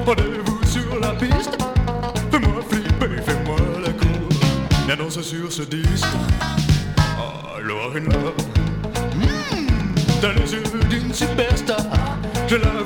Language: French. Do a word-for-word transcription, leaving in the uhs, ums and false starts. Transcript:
Rendez-vous sur la piste. Fais-moi flipper, fais-moi la cour. La danse sur ce disque. Oh, Lorena. Mmh, t'as les yeux d'une superstar. Je la